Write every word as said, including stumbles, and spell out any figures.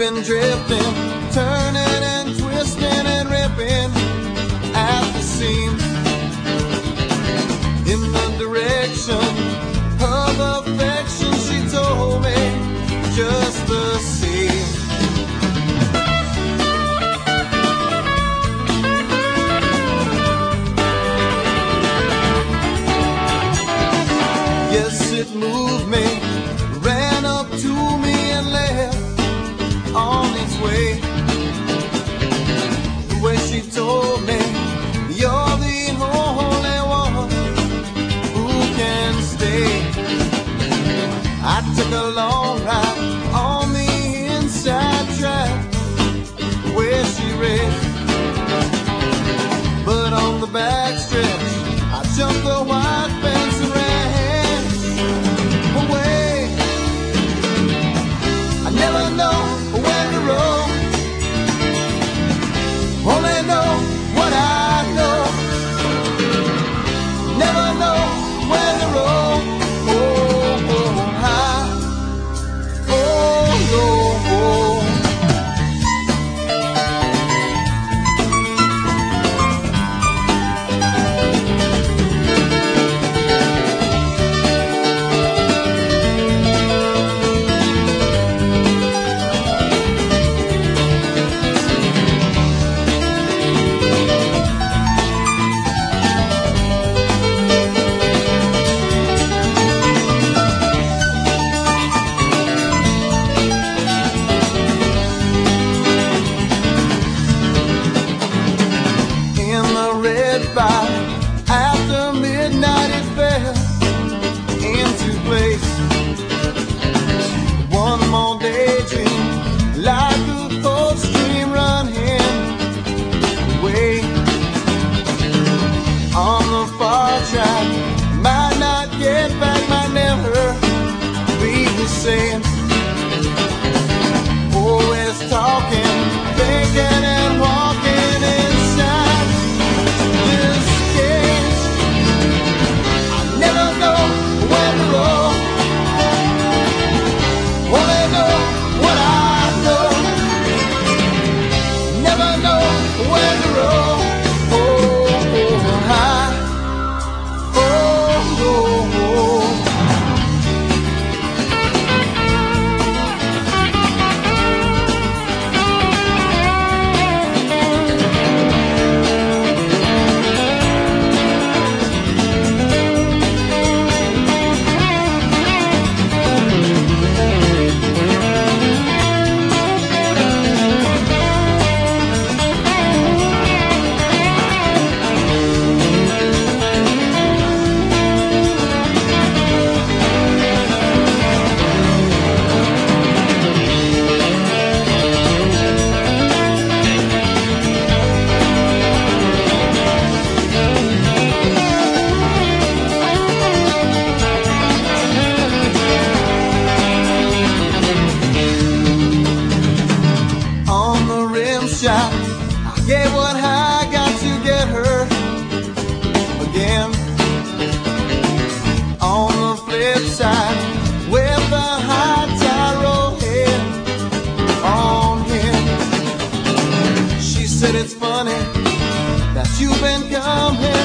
been drifting, turning and twisting and ripping at the seams in the direction of affection. She told me just the same. Yes, it moved me, ran up to me and left on its way. The way she told me, you're the only one who can stay. I took a long ride on the inside track where she raced, but on the back stretch I jumped the white fence and ran away. I never know when to roll, only know what I know. Never know when to roll. Oh, oh, high. Oh, oh, oh. After midnight it fell into place. One more daydream, like a cold stream running away. On the far track, might not get back, might never be the same. Always talking, thinking and walking inside this cage. I never know when to roll, only know what I know. Never know when to roll. Oh, oh, high. Oh, oh, oh. I gave what I got to get her again. On the flip side, with the high tide rolling on him, she said it's funny that you've been coming